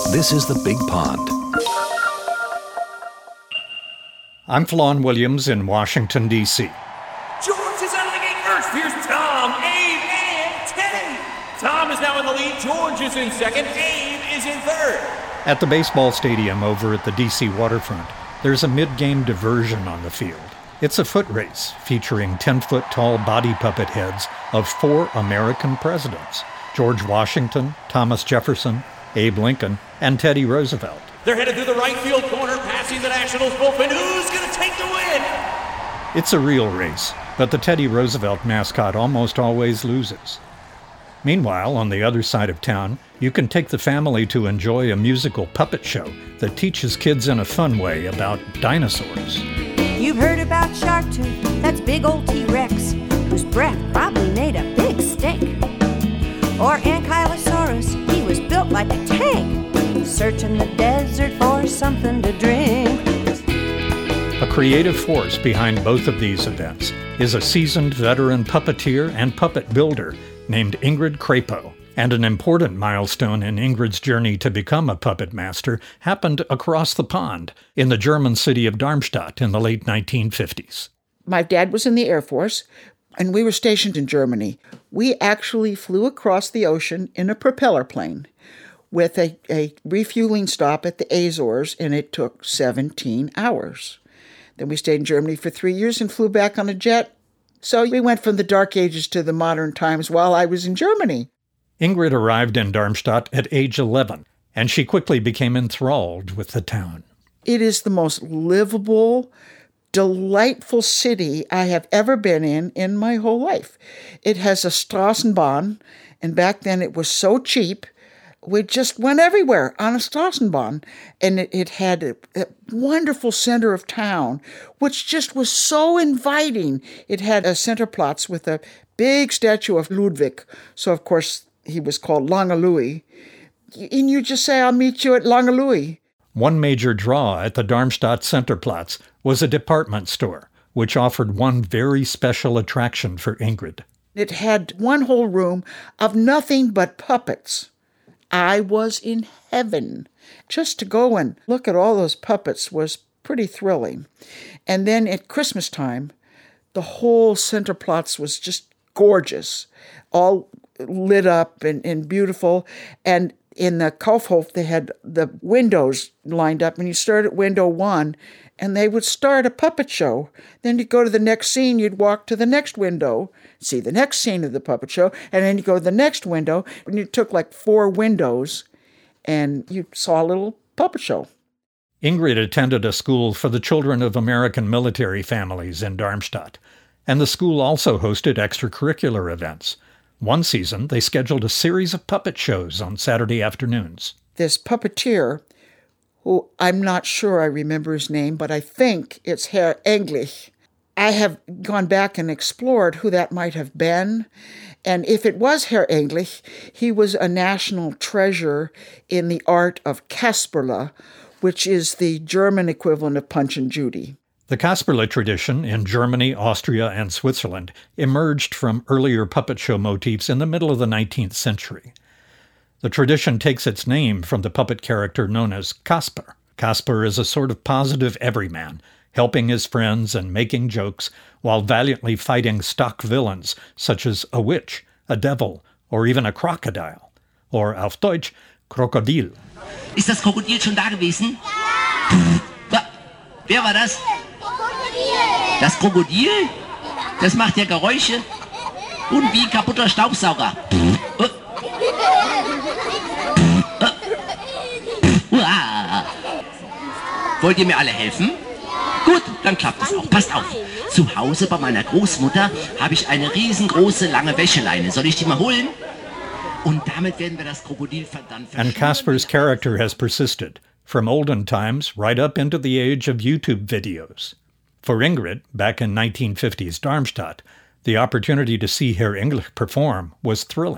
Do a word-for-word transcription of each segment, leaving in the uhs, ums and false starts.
This is The Big Pond. I'm Flawn Williams in Washington, D C George is out of the gate first. Here's Tom, Abe, and Teddy. Tom is now in the lead. George is in second. Abe is in third. At the baseball stadium over at the D C waterfront, there's a mid-game diversion on the field. It's a foot race featuring ten-foot-tall body puppet heads of four American presidents: George Washington, Thomas Jefferson, Abe Lincoln, and Teddy Roosevelt. They're headed through the right field corner, passing the Nationals bullpen. Who's going to take the win? It's a real race, but the Teddy Roosevelt mascot almost always loses. Meanwhile, on the other side of town, you can take the family to enjoy a musical puppet show that teaches kids in a fun way about dinosaurs. You've heard about Shark Tooth, that's big old T-Rex, whose breath probably made a big steak. Or Ankylosaurus, he was built like a tank, searching the desert for something to drink. A creative force behind both of these events is a seasoned veteran puppeteer and puppet builder named Ingrid Crapo. And an important milestone in Ingrid's journey to become a puppet master happened across the pond in the German city of Darmstadt in the late nineteen fifties. My dad was in the Air Force, and we were stationed in Germany. We actually flew across the ocean in a propeller plane with a, a refueling stop at the Azores, and it took seventeen hours. Then we stayed in Germany for three years and flew back on a jet. So we went from the dark ages to the modern times while I was in Germany. Ingrid arrived in Darmstadt at age eleven, and she quickly became enthralled with the town. It is the most livable, delightful city I have ever been in in my whole life. It has a Straßenbahn, and back then it was so cheap, we just went everywhere on a Straßenbahn. And it, it had a, a wonderful center of town, which just was so inviting. It had a Centerplatz with a big statue of Ludwig. So, of course, he was called Lange Louis. And you just say, I'll meet you at Lange Louis. One major draw at the Darmstadt Centerplatz was a department store, which offered one very special attraction for Ingrid. It had one whole room of nothing but puppets. I was in heaven. Just to go and look at all those puppets was pretty thrilling. And then at Christmas time, the whole Centerplatz was just gorgeous, all lit up and, and beautiful. And in the Kaufhof, they had the windows lined up, and you start at window one, and they would start a puppet show. Then you'd go to the next scene, you'd walk to the next window, see the next scene of the puppet show, and then you go to the next window, and you took like four windows, and you saw a little puppet show. Ingrid attended a school for the children of American military families in Darmstadt, and the school also hosted extracurricular events. One season, they scheduled a series of puppet shows on Saturday afternoons. This puppeteer, who I'm not sure I remember his name, but I think it's Herr Englich. I have gone back and explored who that might have been. And if it was Herr Englich, he was a national treasure in the art of Kasperle, which is the German equivalent of Punch and Judy. The Kasperle tradition in Germany, Austria, and Switzerland emerged from earlier puppet show motifs in the middle of the nineteenth century. The tradition takes its name from the puppet character known as Kasper. Kasper is a sort of positive everyman, helping his friends and making jokes while valiantly fighting stock villains such as a witch, a devil, or even a crocodile, or auf Deutsch, Krokodil. Ist das Krokodil schon da gewesen? Ja. Wer war das? Krokodil. Das Krokodil? Das macht ja Geräusche. Und wie ein kaputter Staubsauger. Wollt ihr mir alle helfen? Gut, dann klappt es auch. Passt auf. Zu Hause bei meiner Großmutter habe ich eine riesengroße lange Wäscheleine. Soll ich die mal holen? Und damit werden wir das Krokodil dann verschwinden. And Kasper's character has persisted, from olden times right up into the age of YouTube videos. For Ingrid, back in nineteen fifties Darmstadt, the opportunity to see Herr Englich perform was thrilling.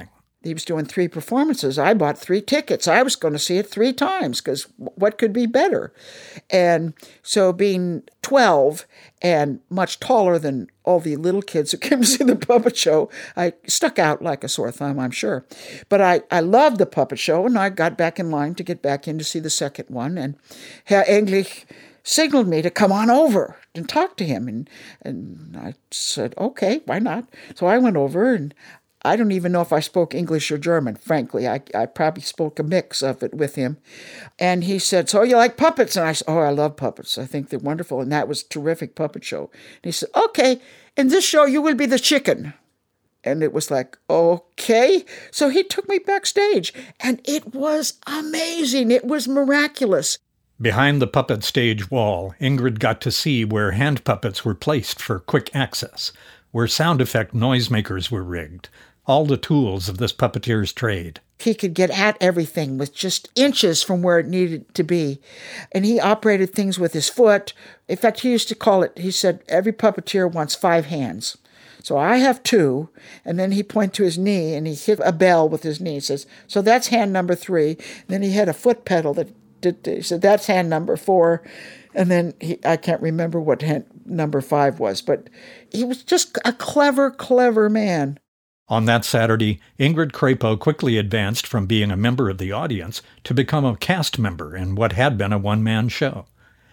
he was doing three performances. I bought three tickets. I was going to see it three times because what could be better? And so being twelve and much taller than all the little kids who came to see the puppet show, I stuck out like a sore thumb, I'm sure. But I, I loved the puppet show, and I got back in line to get back in to see the second one. And Herr English signaled me to come on over and talk to him. And, and I said, okay, why not? So I went over, and I don't even know if I spoke English or German, frankly. I, I probably spoke a mix of it with him. And he said, so you like puppets? And I said, oh, I love puppets. I think they're wonderful. And that was a terrific puppet show. And he said, okay, in this show, you will be the chicken. And it was like, okay. So he took me backstage, and it was amazing. It was miraculous. Behind the puppet stage wall, Ingrid got to see where hand puppets were placed for quick access, where sound effect noisemakers were rigged, all the tools of this puppeteer's trade. He could get at everything with just inches from where it needed to be. And he operated things with his foot. In fact, he used to call it, he said, every puppeteer wants five hands. So I have two, and then he pointed to his knee, and he hit a bell with his knee. He says, so that's hand number three. And then he had a foot pedal that did, he said, that's hand number four. And then he, I can't remember what hand number five was, but he was just a clever, clever man. On that Saturday, Ingrid Krapo quickly advanced from being a member of the audience to become a cast member in what had been a one-man show.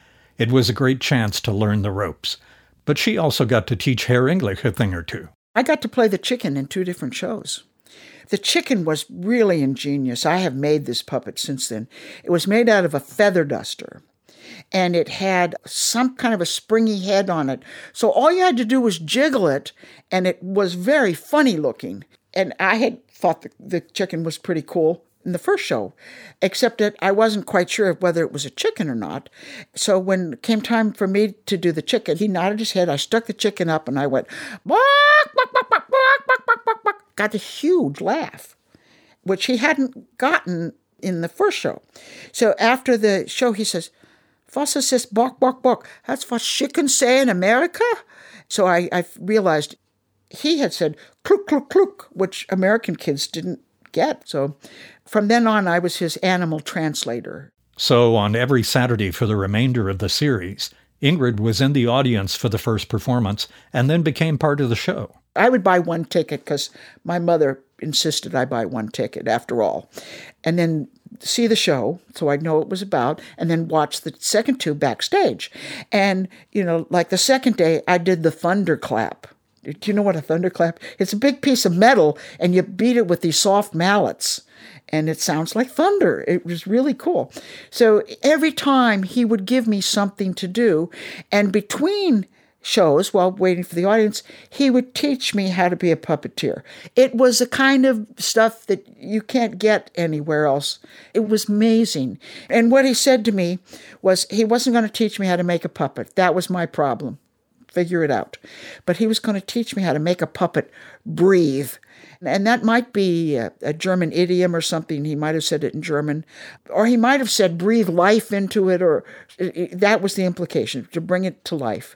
It was a great chance to learn the ropes, but she also got to teach Herr English a thing or two. I got to play the chicken in two different shows. The chicken was really ingenious. I have made this puppet since then. It was made out of a feather duster, and it had some kind of a springy head on it. So all you had to do was jiggle it, and it was very funny looking. And I had thought the, the chicken was pretty cool in the first show, except that I wasn't quite sure of whether it was a chicken or not. So when it came time for me to do the chicken, he nodded his head. I stuck the chicken up, and I went, bark, bark, bark, bark, bark, bark, bark, bark, bark. Got a huge laugh, which he hadn't gotten in the first show. So after the show, he says, Fossa says, bark, bark, bark. That's what chickens say in America? So I, I realized he had said, cluck, cluck, cluck, which American kids didn't get. So from then on, I was his animal translator. So on every Saturday for the remainder of the series, Ingrid was in the audience for the first performance and then became part of the show. I would buy one ticket because my mother insisted I buy one ticket after all. And then see the show, so I'd know what it was about, and then watch the second two backstage. And, you know, like the second day, I did the thunderclap. Do you know what a thunderclap? It's a big piece of metal, and you beat it with these soft mallets, and it sounds like thunder. It was really cool. So every time he would give me something to do, and between shows, while waiting for the audience, he would teach me how to be a puppeteer. It was a kind of stuff that you can't get anywhere else. It was amazing. And what he said to me was he wasn't going to teach me how to make a puppet. That was my problem. Figure it out. But he was going to teach me how to make a puppet breathe. And that might be a, a German idiom or something. He might have said it in German. Or he might have said breathe life into it, or it, it, that was the implication, to bring it to life.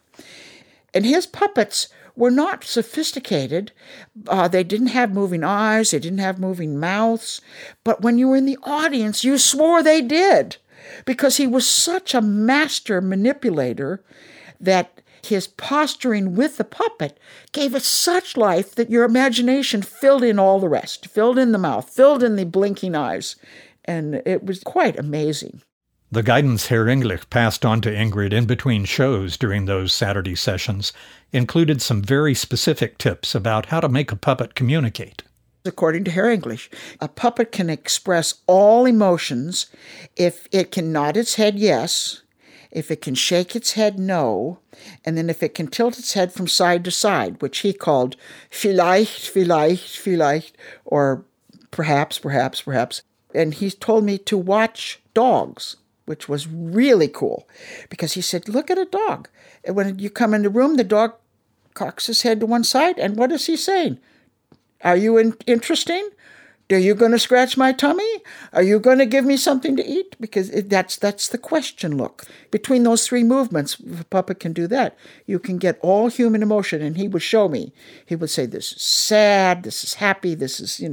And his puppets were not sophisticated. Uh, they didn't have moving eyes. They didn't have moving mouths. But when you were in the audience, you swore they did, because he was such a master manipulator that his posturing with the puppet gave it such life that your imagination filled in all the rest, filled in the mouth, filled in the blinking eyes. And it was quite amazing. The guidance Herr English passed on to Ingrid in between shows during those Saturday sessions included some very specific tips about how to make a puppet communicate. According to Herr English, a puppet can express all emotions if it can nod its head yes, if it can shake its head no, and then if it can tilt its head from side to side, which he called vielleicht, vielleicht, vielleicht, or perhaps, perhaps, perhaps. And he told me to watch dogs, which was really cool, because he said, look at a dog. And when you come in the room, the dog cocks his head to one side, and what is he saying? Are you in- interesting? Are you going to scratch my tummy? Are you going to give me something to eat? Because it, that's that's the question look. Between those three movements, if a puppet can do that, you can get all human emotion, and he would show me. He would say, this is sad, this is happy, this is, you know,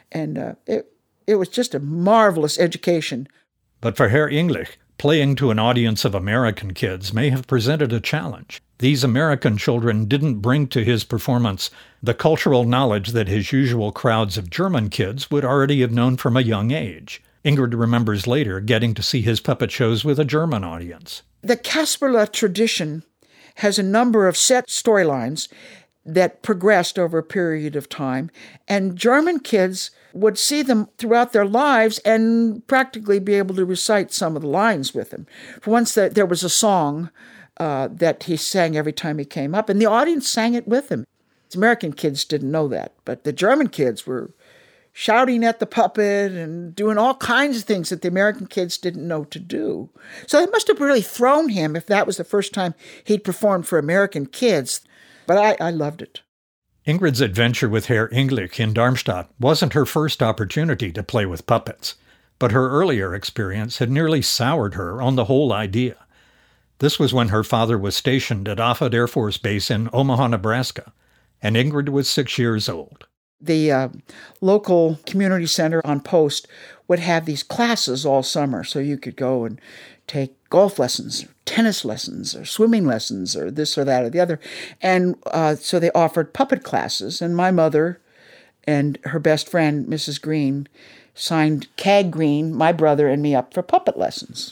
And uh, it, it was just a marvelous education. But for Herr English, playing to an audience of American kids may have presented a challenge. These American children didn't bring to his performance the cultural knowledge that his usual crowds of German kids would already have known from a young age. Ingrid remembers later getting to see his puppet shows with a German audience. The Kasperle tradition has a number of set storylines that progressed over a period of time, and German kids would see them throughout their lives and practically be able to recite some of the lines with him. For once, there was a song uh, that he sang every time he came up, and the audience sang it with him. American kids didn't know that, but the German kids were shouting at the puppet and doing all kinds of things that the American kids didn't know to do. So it must have really thrown him if that was the first time he'd performed for American kids. But I, I loved it. Ingrid's adventure with Herr English in Darmstadt wasn't her first opportunity to play with puppets, but her earlier experience had nearly soured her on the whole idea. This was when her father was stationed at Offutt Air Force Base in Omaha, Nebraska, and Ingrid was six years old. The uh, local community center on post would have these classes all summer, so you could go and take golf lessons, or tennis lessons, or swimming lessons, or this or that or the other. And uh, so they offered puppet classes, and my mother and her best friend, Missus Green, signed Cag Green, my brother, and me up for puppet lessons.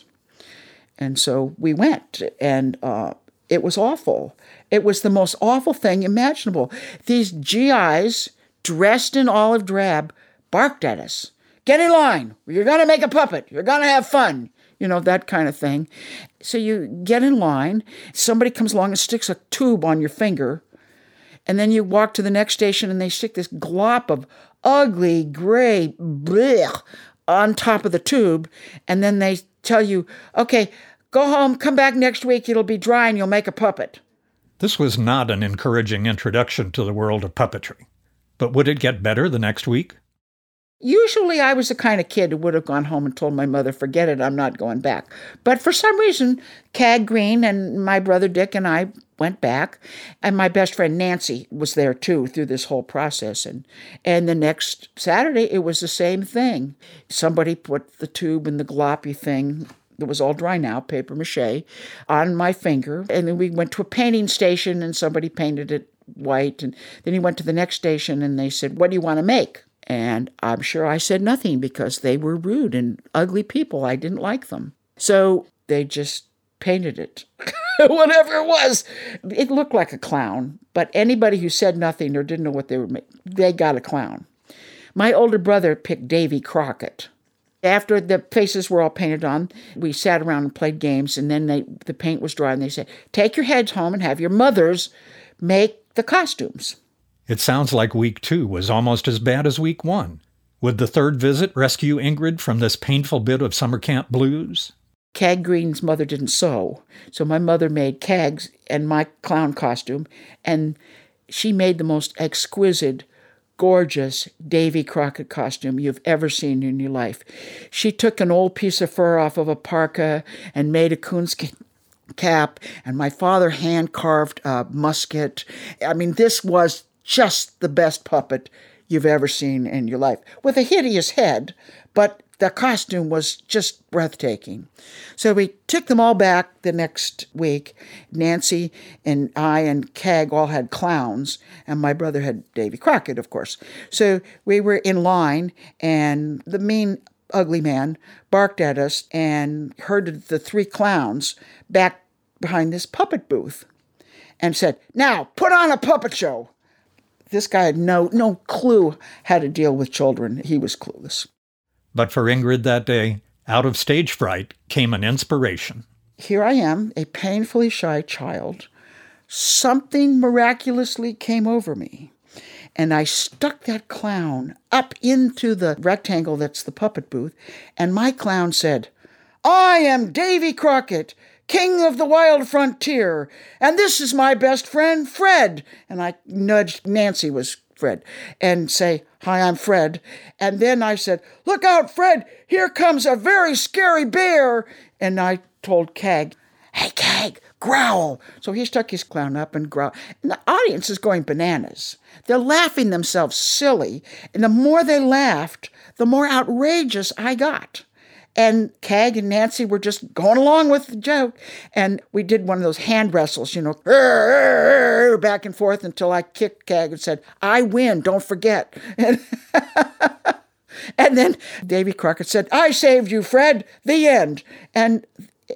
And so we went, and uh, it was awful. It was the most awful thing imaginable. These G Is, dressed in olive drab, barked at us. Get in line. You're going to make a puppet. You're going to have fun. You know, that kind of thing. So you get in line. Somebody comes along and sticks a tube on your finger. And then you walk to the next station and they stick this glop of ugly, gray blech on top of the tube. And then they tell you, okay, go home, come back next week. It'll be dry and you'll make a puppet. This was not an encouraging introduction to the world of puppetry. But would it get better the next week? Usually I was the kind of kid who would have gone home and told my mother, forget it, I'm not going back. But for some reason, Cag Green and my brother Dick and I went back. And my best friend Nancy was there too through this whole process. And, and the next Saturday, it was the same thing. Somebody put the tube in the gloppy thing, that was all dry now, paper mache, on my finger. And then we went to a painting station and somebody painted it white. And then he went to the next station and they said, what do you want to make? And I'm sure I said nothing because they were rude and ugly people. I didn't like them. So they just painted it. Whatever it was. It looked like a clown. But anybody who said nothing or didn't know what they were making, they got a clown. My older brother picked Davy Crockett. After the faces were all painted on, we sat around and played games. And then they, the paint was dry and they said, take your heads home and have your mothers make the costumes. It sounds like week two was almost as bad as week one. Would the third visit rescue Ingrid from this painful bit of summer camp blues? Cag Green's mother didn't sew, so my mother made Cag's and my clown costume, and she made the most exquisite, gorgeous Davy Crockett costume you've ever seen in your life. She took an old piece of fur off of a parka and made a coonskin cap, and my father hand-carved a musket. I mean, this was just the best puppet you've ever seen in your life, with a hideous head, but the costume was just breathtaking. So we took them all back the next week. Nancy and I and Cag all had clowns, and my brother had Davy Crockett, of course. So we were in line, and the mean ugly man barked at us and herded the three clowns back behind this puppet booth and said, now, put on a puppet show. This guy had no no clue how to deal with children. He was clueless. But for Ingrid that day, out of stage fright came an inspiration. Here I am, a painfully shy child. Something miraculously came over me. And I stuck that clown up into the rectangle that's the puppet booth, and my clown said, I am Davy Crockett, king of the wild frontier, and this is my best friend, Fred. And I nudged, Nancy was Fred, and say, hi, I'm Fred. And then I said, look out, Fred, here comes a very scary bear. And I told Cag, "Hey, Kag, growl." So he stuck his clown up and growled. And the audience is going bananas. They're laughing themselves silly. And the more they laughed, the more outrageous I got. And Kag and Nancy were just going along with the joke. And we did one of those hand wrestles, you know, back and forth until I kicked Kag and said, "I win, don't forget." And, and then Davy Crockett said, "I saved you, Fred, the end." And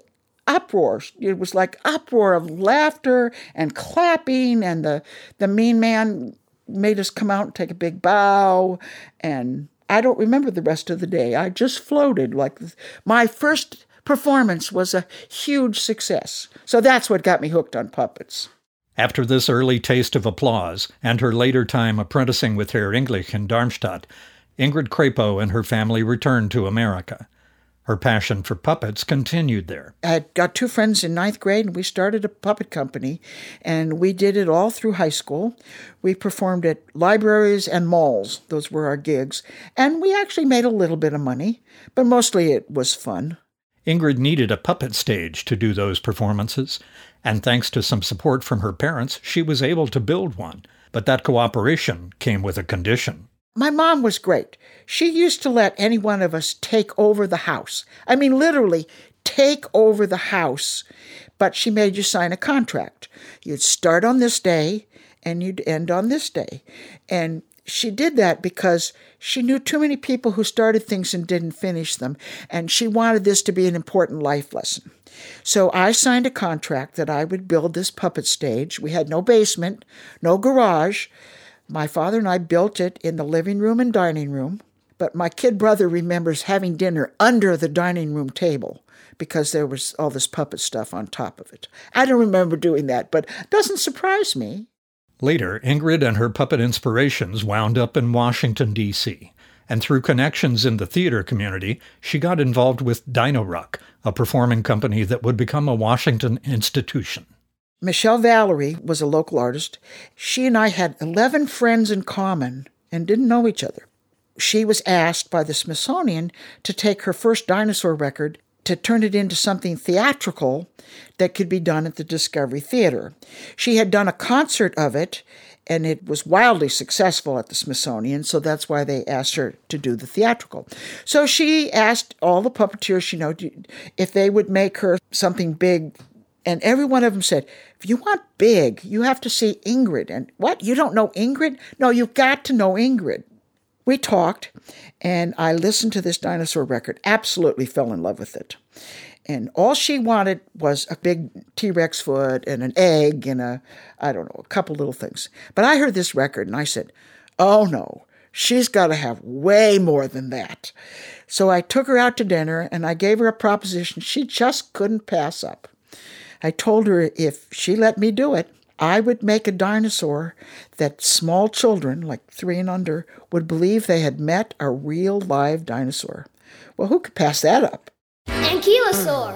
uproar. It was like uproar of laughter and clapping. And the, the mean man made us come out and take a big bow. And I don't remember the rest of the day. I just floated. Like my first performance was a huge success. So that's what got me hooked on puppets. After this early taste of applause and her later time apprenticing with Herr Englich in Darmstadt, Ingrid Krapo and her family returned to America. Her passion for puppets continued there. I had got two friends in ninth grade, and we started a puppet company, and we did it all through high school. We performed at libraries and malls. Those were our gigs. And we actually made a little bit of money, but mostly it was fun. Ingrid needed a puppet stage to do those performances, and thanks to some support from her parents, she was able to build one. But that cooperation came with a condition. My mom was great. She used to let any one of us take over the house. I mean, literally, take over the house. But she made you sign a contract. You'd start on this day, and you'd end on this day. And she did that because she knew too many people who started things and didn't finish them. And she wanted this to be an important life lesson. So I signed a contract that I would build this puppet stage. We had no basement, no garage. My father and I built it in the living room and dining room, but my kid brother remembers having dinner under the dining room table because there was all this puppet stuff on top of it. I don't remember doing that, but it doesn't surprise me. Later, Ingrid and her puppet inspirations wound up in Washington, D C, and through connections in the theater community, she got involved with Dino-Ruck, a performing company that would become a Washington institution. Michelle Valerie was a local artist. She and I had eleven friends in common and didn't know each other. She was asked by the Smithsonian to take her first dinosaur record to turn it into something theatrical that could be done at the Discovery Theater. She had done a concert of it, and it was wildly successful at the Smithsonian, so that's why they asked her to do the theatrical. So she asked all the puppeteers she knew if they would make her something big. And every one of them said, "If you want big, you have to see Ingrid." And what? You don't know Ingrid? No, you've got to know Ingrid. We talked, and I listened to this dinosaur record, absolutely fell in love with it. And all she wanted was a big T-Rex foot and an egg and a, I don't know, a couple little things. But I heard this record, and I said, oh no, she's got to have way more than that. So I took her out to dinner, and I gave her a proposition she just couldn't pass up. I told her if she let me do it, I would make a dinosaur that small children, like three and under, would believe they had met a real live dinosaur. Well, who could pass that up? Ankylosaur,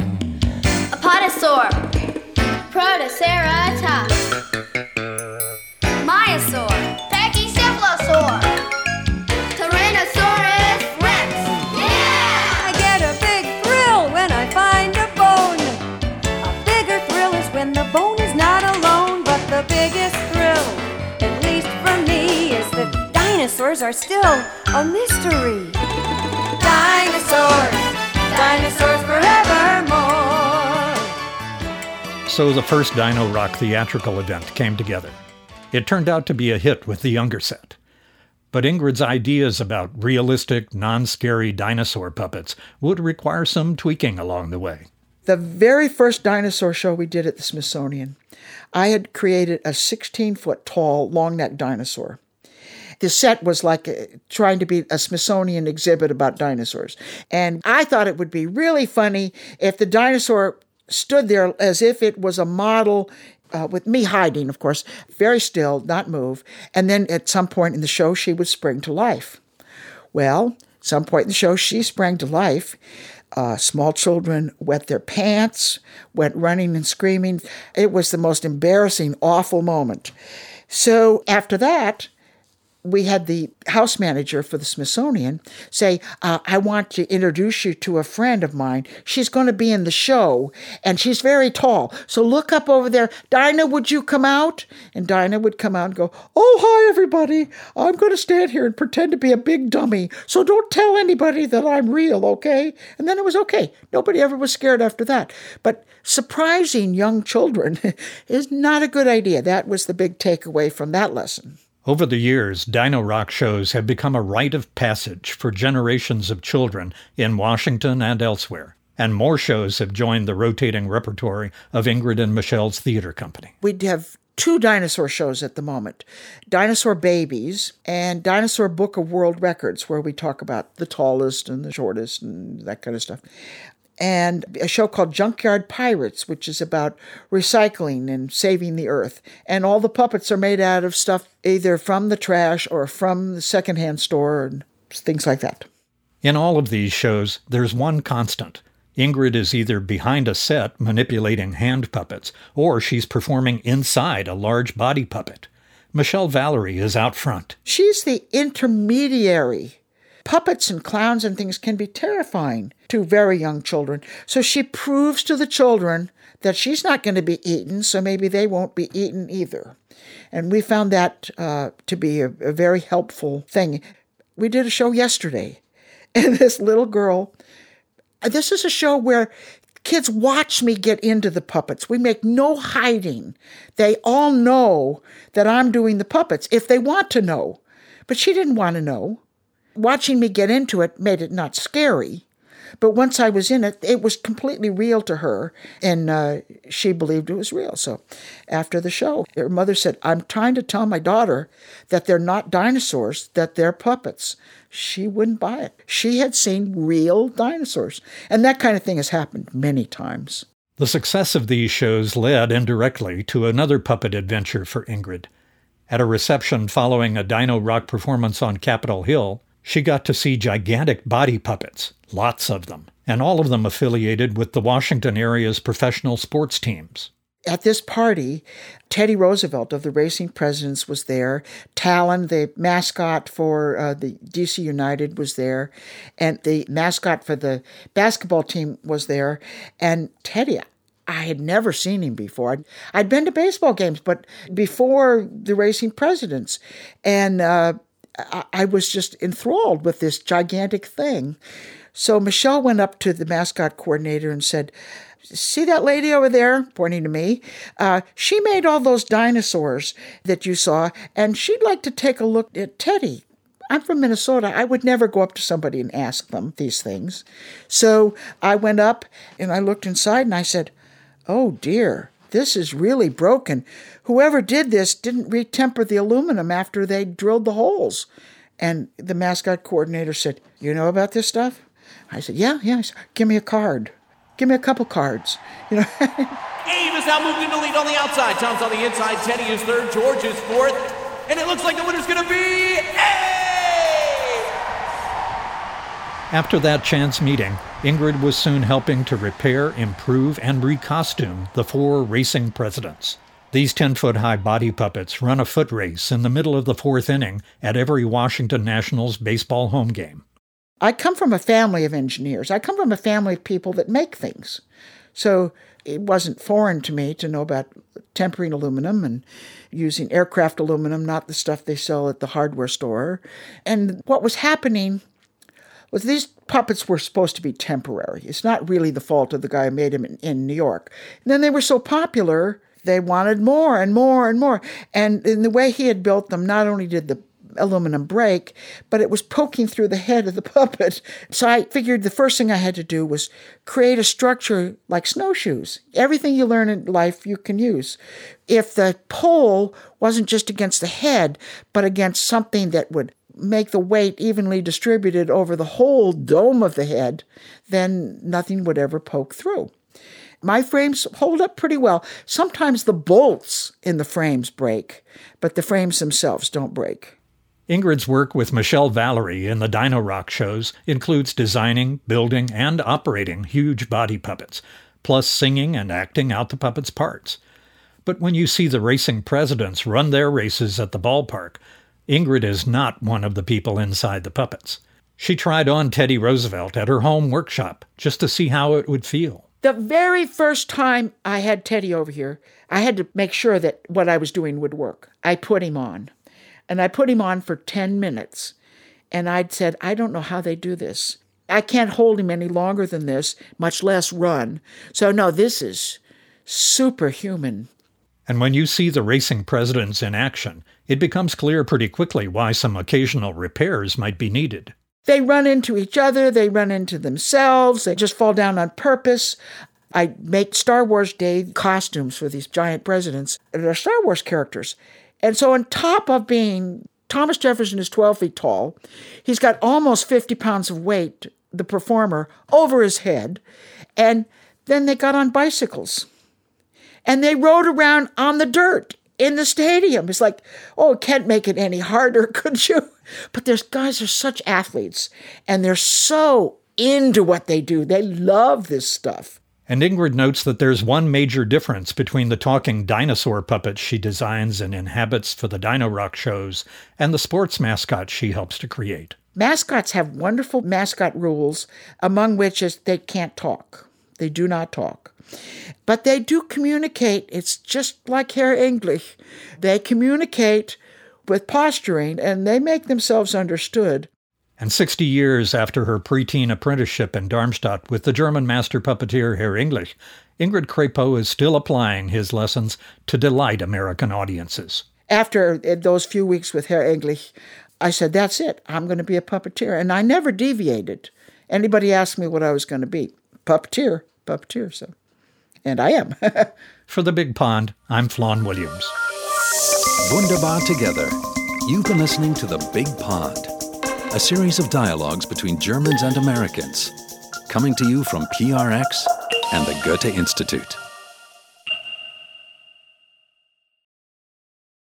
Apatosaur, Protoceratops, Myosaur, Pachycephalosaur, Tyrannosaurus Rex. I get a big thrill when I find a bone. A bigger thrill is when the bone is not alone. But the biggest thrill, at least for me, is that dinosaurs are still a mystery. Dinosaurs, dinosaurs forevermore. So the first Dino-Ruck theatrical event came together. It turned out to be a hit with the younger set. But Ingrid's ideas about realistic, non-scary dinosaur puppets would require some tweaking along the way. The very first dinosaur show we did at the Smithsonian, I had created a sixteen-foot tall, long-necked dinosaur. The set was like a, trying to be a Smithsonian exhibit about dinosaurs. And I thought it would be really funny if the dinosaur stood there as if it was a model, uh, with me hiding, of course, very still, not move. And then at some point in the show, she would spring to life. Well, at some point in the show, she sprang to life. Uh, small children wet their pants, went running and screaming. It was the most embarrassing, awful moment. So after that, we had the house manager for the Smithsonian say, uh, I want to introduce you to a friend of mine. She's going to be in the show, and she's very tall. So look up over there. Dinah, would you come out? And Dinah would come out and go, oh, hi, everybody. I'm going to stand here and pretend to be a big dummy. So don't tell anybody that I'm real, okay? And then it was okay. Nobody ever was scared after that. But surprising young children is not a good idea. That was the big takeaway from that lesson. Over the years, Dino Rock shows have become a rite of passage for generations of children in Washington and elsewhere. And more shows have joined the rotating repertory of Ingrid and Michelle's theater company. We'd have two dinosaur shows at the moment, Dinosaur Babies and Dinosaur Book of World Records, where we talk about the tallest and the shortest and that kind of stuff. And a show called Junkyard Pirates, which is about recycling and saving the earth. And all the puppets are made out of stuff either from the trash or from the secondhand store and things like that. In all of these shows, there's one constant. Ingrid is either behind a set manipulating hand puppets, or she's performing inside a large body puppet. Michelle Valerie is out front. She's the intermediary. Puppets and clowns and things can be terrifying to very young children. So she proves to the children that she's not going to be eaten, so maybe they won't be eaten either. And we found that uh, to be a, a very helpful thing. We did a show yesterday, and this little girl, this is a show where kids watch me get into the puppets. We make no hiding. They all know that I'm doing the puppets if they want to know. But she didn't want to know. Watching me get into it made it not scary. But once I was in it, it was completely real to her, and uh, she believed it was real. So after the show, her mother said, I'm trying to tell my daughter that they're not dinosaurs, that they're puppets. She wouldn't buy it. She had seen real dinosaurs. And that kind of thing has happened many times. The success of these shows led indirectly to another puppet adventure for Ingrid. At a reception following a Dino Rock performance on Capitol Hill, she got to see gigantic body puppets, lots of them, and all of them affiliated with the Washington area's professional sports teams. At this party, Teddy Roosevelt of the Racing Presidents was there. Talon, the mascot for uh, the D C United, was there. And the mascot for the basketball team was there. And Teddy, I had never seen him before. I'd, I'd been to baseball games, but before the Racing Presidents. And uh, I, I was just enthralled with this gigantic thing. So Michelle went up to the mascot coordinator and said, see that lady over there, pointing to me? Uh, she made all those dinosaurs that you saw, and she'd like to take a look at Teddy. I'm from Minnesota. I would never go up to somebody and ask them these things. So I went up and I looked inside and I said, oh dear, this is really broken. Whoever did this didn't retemper the aluminum after they drilled the holes. And the mascot coordinator said, you know about this stuff? I said, yeah, yeah. Said, give me a card. Give me a couple cards. You know. Abe is now moved into lead on the outside. Tom's on the inside. Teddy is third. George is fourth. And it looks like the winner's going to be Abe! After that chance meeting, Ingrid was soon helping to repair, improve, and recostume the four racing presidents. These ten-foot-high body puppets run a foot race in the middle of the fourth inning at every Washington Nationals baseball home game. I come from a family of engineers. I come from a family of people that make things. So it wasn't foreign to me to know about tempering aluminum and using aircraft aluminum, not the stuff they sell at the hardware store. And what was happening was these puppets were supposed to be temporary. It's not really the fault of the guy who made them in, in New York. And then they were so popular, they wanted more and more and more. And in the way he had built them, not only did the aluminum break, but it was poking through the head of the puppet. So I figured the first thing I had to do was create a structure like snowshoes. Everything you learn in life you can use. If the pole wasn't just against the head, but against something that would make the weight evenly distributed over the whole dome of the head, then nothing would ever poke through. My frames hold up pretty well. Sometimes the bolts in the frames break, but the frames themselves don't break. Ingrid's work with Michelle Valerie in the Dino Rock shows includes designing, building, and operating huge body puppets, plus singing and acting out the puppets' parts. But when you see the racing presidents run their races at the ballpark, Ingrid is not one of the people inside the puppets. She tried on Teddy Roosevelt at her home workshop just to see how it would feel. The very first time I had Teddy over here, I had to make sure that what I was doing would work. I put him on. And I put him on for ten minutes. And I'd said, I don't know how they do this. I can't hold him any longer than this, much less run. So no, this is superhuman. And when you see the racing presidents in action, it becomes clear pretty quickly why some occasional repairs might be needed. They run into each other, they run into themselves, they just fall down on purpose. I make Star Wars Day costumes for these giant presidents. They're Star Wars characters. And so on top of being, Thomas Jefferson is twelve feet tall, he's got almost fifty pounds of weight, the performer, over his head. And then they got on bicycles. And they rode around on the dirt in the stadium. It's like, oh, can't make it any harder, could you? But those guys are such athletes, and they're so into what they do. They love this stuff. And Ingrid notes that there's one major difference between the talking dinosaur puppets she designs and inhabits for the Dino Rock shows and the sports mascots she helps to create. Mascots have wonderful mascot rules, among which is they can't talk. They do not talk. But they do communicate. It's just like Herr English. They communicate with posturing, and they make themselves understood. And sixty years after her preteen apprenticeship in Darmstadt with the German master puppeteer Herr English, Ingrid Crepeau is still applying his lessons to delight American audiences. After those few weeks with Herr English, I said, that's it. I'm going to be a puppeteer. And I never deviated. Anybody asked me what I was going to be. Puppeteer. Puppeteer, so. And I am. For The Big Pond, I'm Flawn Williams. Wunderbar together. You've been listening to The Big Pond, a series of dialogues between Germans and Americans, coming to you from P R X and the Goethe Institute.